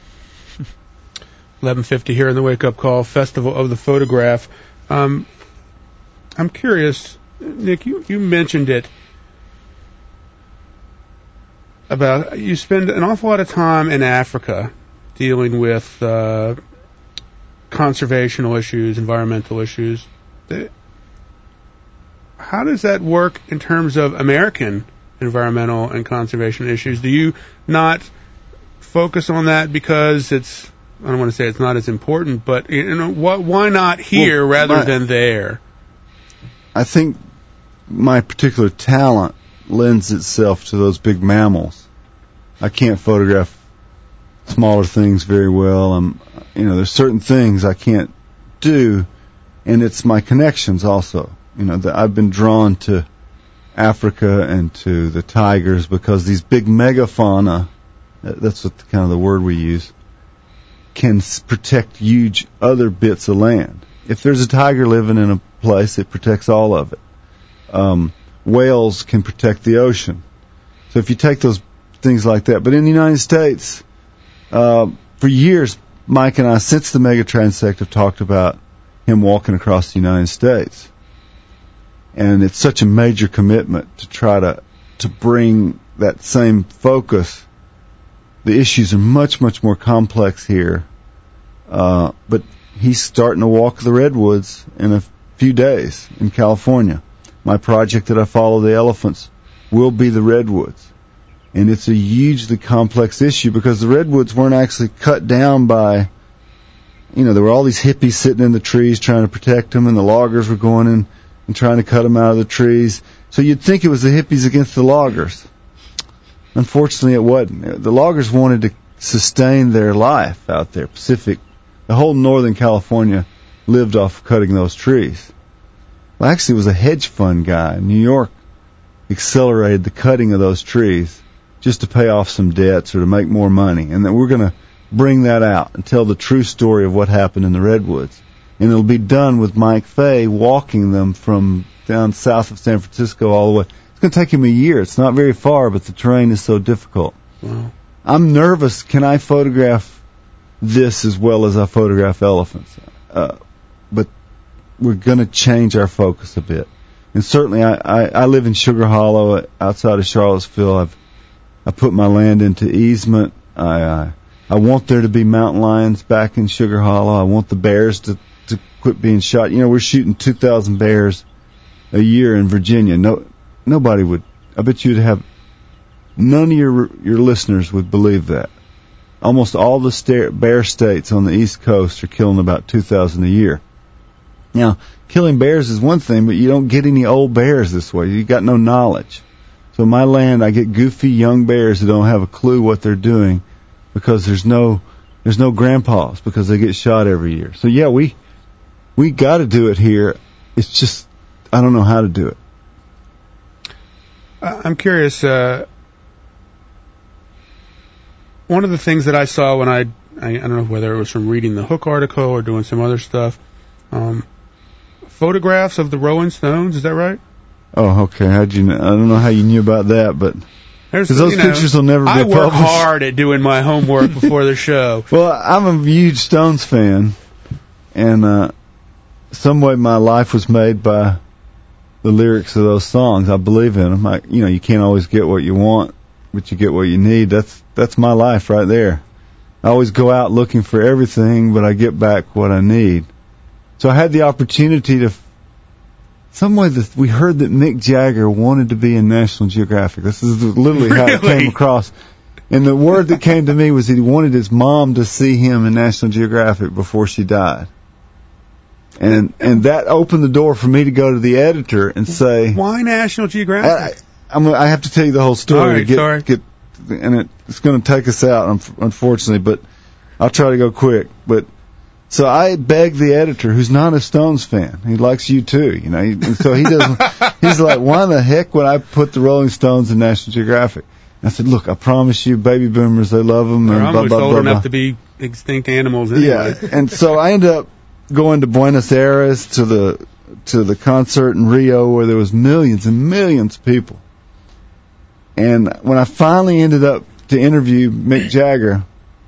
11:50 here in the Wake Up Call, Festival of the Photograph. I'm curious, Nick, you mentioned it about you spend an awful lot of time in Africa dealing with conservational issues, environmental issues. How does that work in terms of American environmental and conservation issues? Do you not focus on that because I don't want to say it's not as important, but why not here rather than there? I think my particular talent lends itself to those big mammals. I can't photograph smaller things very well. There's certain things I can't do, and it's my connections also. That I've been drawn to Africa and to the tigers because these big megafauna, that's what kind of the word we use, can protect huge other bits of land. If there's a tiger living in a place, it protects all of it. Whales can protect the ocean. So if you take those things like that. But in the United States, for years, Mike and I, since the Megatransect, have talked about him walking across the United States. And it's such a major commitment to try to bring that same focus. The issues are much, much more complex here. But he's starting to walk the redwoods in a few days in California. My project that I follow, the elephants, will be the redwoods. And it's a hugely complex issue because the redwoods weren't actually cut down by, there were all these hippies sitting in the trees trying to protect them, and the loggers were going in and trying to cut them out of the trees. So you'd think it was the hippies against the loggers. Unfortunately, it wasn't. The loggers wanted to sustain their life out there. The whole northern California lived off cutting those trees. Well, actually, it was a hedge fund guy in New York accelerated the cutting of those trees just to pay off some debts or to make more money. And then we're going to bring that out and tell the true story of what happened in the redwoods. And it'll be done with Mike Fay walking them from down south of San Francisco all the way. It's going to take him a year. It's not very far, but the terrain is so difficult. Wow. I'm nervous. Can I photograph this as well as I photograph elephants? But we're going to change our focus a bit. And certainly I live in Sugar Hollow outside of Charlottesville. I put my land into easement. I want there to be mountain lions back in Sugar Hollow. I want the bears to quit being shot. We're shooting 2,000 bears a year in Virginia. Nobody would. I bet you'd have none of your listeners would believe that. Almost all the bear states on the East Coast are killing about 2,000 a year. Now, killing bears is one thing, but you don't get any old bears this way. You got no knowledge. So my land, I get goofy young bears who don't have a clue what they're doing because there's no grandpas because they get shot every year. So yeah, we got to do it here. It's just I don't know how to do it. I'm curious. One of the things that I saw when I don't know whether it was from reading the Hook article or doing some other stuff, photographs of the Rolling Stones. Is that right? Oh, okay. How'd you know? I don't know how you knew about that, but because those pictures will never be published. I work hard at doing my homework before the show. Well, I'm a huge Stones fan, and some way my life was made by the lyrics of those songs. I believe in them. You can't always get what you want, but you get what you need. That's my life right there. I always go out looking for everything, but I get back what I need. So I had the opportunity to. Some way we heard that Mick Jagger wanted to be in National Geographic. This is literally how it came across. And the word that came to me was that he wanted his mom to see him in National Geographic before she died. And that opened the door for me to go to the editor and say, why National Geographic? I have to tell you the whole story. All right, get, and it's going to take us out, unfortunately, but I'll try to go quick. But so I begged the editor, who's not a Stones fan. He likes you too, and so he doesn't. He's like, why the heck would I put the Rolling Stones in National Geographic? And I said, look, I promise you, baby boomers, they love them. They're and almost blah, blah, old blah, enough blah. to be extinct animals anyway. Yeah, and so I ended up going to Buenos Aires to the concert in Rio where there was millions and millions of people. And when I finally ended up to interview Mick Jagger,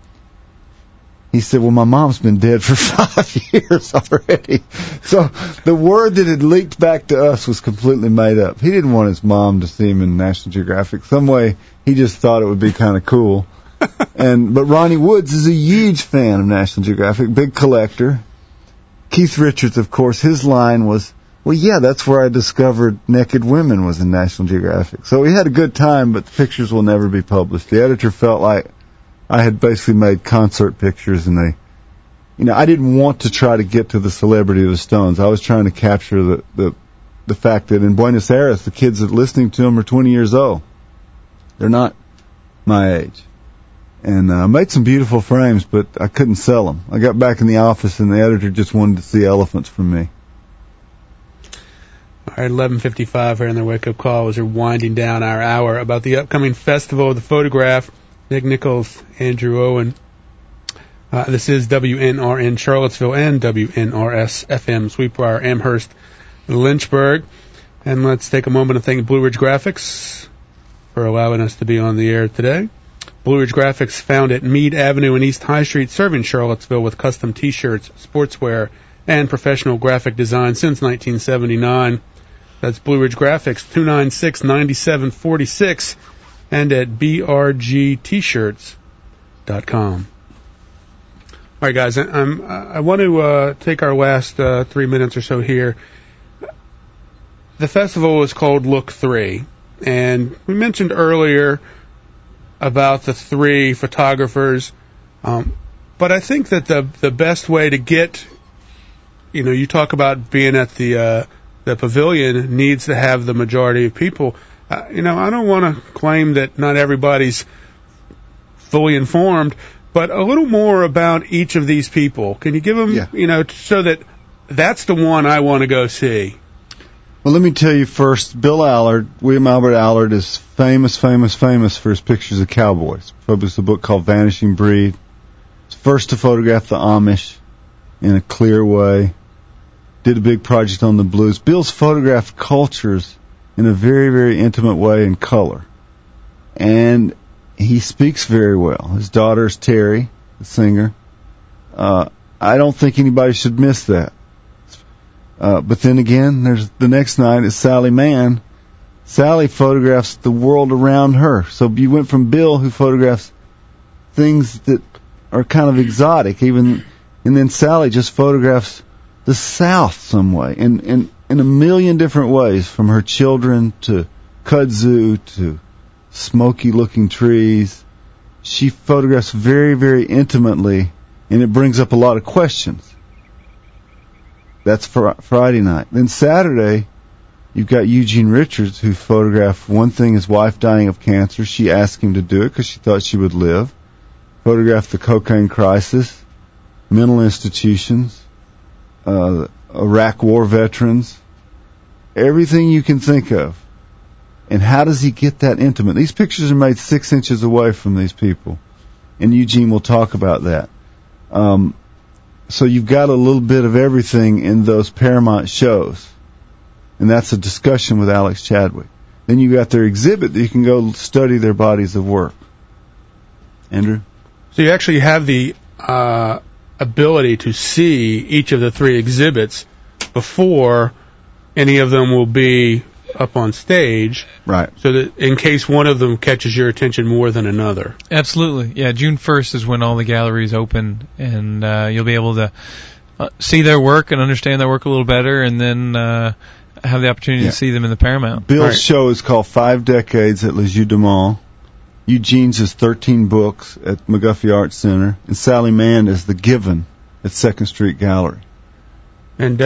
he said, well, my mom's been dead for 5 years already. So the word that had leaked back to us was completely made up. He didn't want his mom to see him in National Geographic. Some way he just thought it would be kind of cool. But Ronnie Woods is a huge fan of National Geographic, big collector. Keith Richards, of course, his line was, well, yeah, that's where I discovered Naked Women was in National Geographic. So we had a good time, but the pictures will never be published. The editor felt like I had basically made concert pictures, and I didn't want to try to get to the celebrity of the Stones. I was trying to capture the fact that in Buenos Aires, the kids that are listening to them are 20 years old. They're not my age. And I made some beautiful frames, but I couldn't sell them. I got back in the office, and the editor just wanted to see elephants from me. All right, 11:55 here in the Wake Up Call as we're winding down our hour about the upcoming Festival of the Photograph. Nick Nichols, Andrew Owen. This is WNRN Charlottesville and WNRS FM Sweetbriar, Amherst, Lynchburg. And let's take a moment to thank Blue Ridge Graphics for allowing us to be on the air today. Blue Ridge Graphics, found at Meade Avenue and East High Street, serving Charlottesville with custom T-shirts, sportswear, and professional graphic design since 1979. That's Blue Ridge Graphics, 296-9746, and at brgtshirts.com. All right, guys, I want to take our last 3 minutes or so here. The festival is called Look 3, and we mentioned earlier about the 3 photographers, but I think that the best way to get, you talk about being at the pavilion needs to have the majority of people. I don't want to claim that not everybody's fully informed, but a little more about each of these people. Can you give them, so that that's the one I want to go see? Well, let me tell you first, William Albert Allard is famous for his pictures of cowboys. He published a book called Vanishing Breed. He's first to photograph the Amish in a clear way. Did a big project on the blues. Bill's photographed cultures in a very, very intimate way in color. And he speaks very well. His daughter's Terry, the singer. I don't think anybody should miss that. But then again, there's the next night is Sally Mann. Sally photographs the world around her. So you went from Bill, who photographs things that are kind of exotic, and then Sally just photographs the South some way, in a million different ways, from her children to kudzu to smoky-looking trees. She photographs very, very intimately, and it brings up a lot of questions. That's Friday night. Then Saturday, you've got Eugene Richards, who photographed one thing, his wife dying of cancer. She asked him to do it because she thought she would live. Photographed the cocaine crisis, mental institutions, Iraq war veterans, everything you can think of. And how does he get that intimate? These pictures are made 6 inches away from these people, and Eugene will talk about that. So you've got a little bit of everything in those Paramount shows, and that's a discussion with Alex Chadwick. Then you got their exhibit that you can go study their bodies of work. Andrew? So you actually have the ability to see each of the 3 exhibits before any of them will be up on stage. Right. So that in case one of them catches your attention more than another. Absolutely. Yeah, June 1st is when all the galleries open, and you'll be able to see their work and understand their work a little better, and then have the opportunity to see them in the Paramount. Bill's show is called 5 Decades at Les Jeux du Mans. Eugene's is 13 books at McGuffey Arts Center, and Sally Mann is The Given at 2nd Street Gallery. And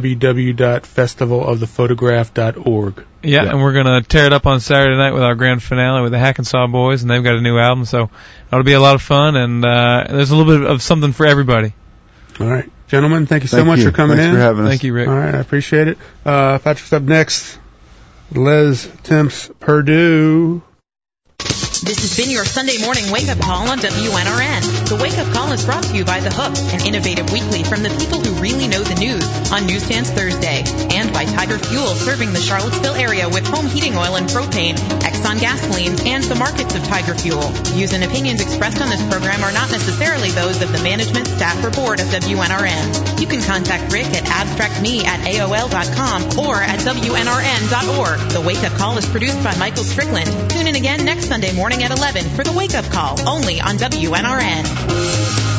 www.festivalofthephotograph.org. Yeah, and we're going to tear it up on Saturday night with our grand finale with the Hackensaw Boys, and they've got a new album, so it'll be a lot of fun, and there's a little bit of something for everybody. All right. Gentlemen, thank you so much for coming in. Thanks for having us. Thank you, Rick. All right, I appreciate it. Patrick's up next. Les Temps Purdue. This has been your Sunday morning wake-up call on WNRN. The wake-up call is brought to you by The Hook, an innovative weekly from the people who really know the news, on Newsstands Thursday, and by Tiger Fuel, serving the Charlottesville area with home heating oil and propane, Exxon gasoline, and the markets of Tiger Fuel. Views and opinions expressed on this program are not necessarily those of the management, staff, or board of WNRN. You can contact Rick at abstractme@aol.com or at WNRN.org. The wake-up call is produced by Michael Strickland. Tune in again next Sunday morning at 11 for the wake-up call, only on WNRN.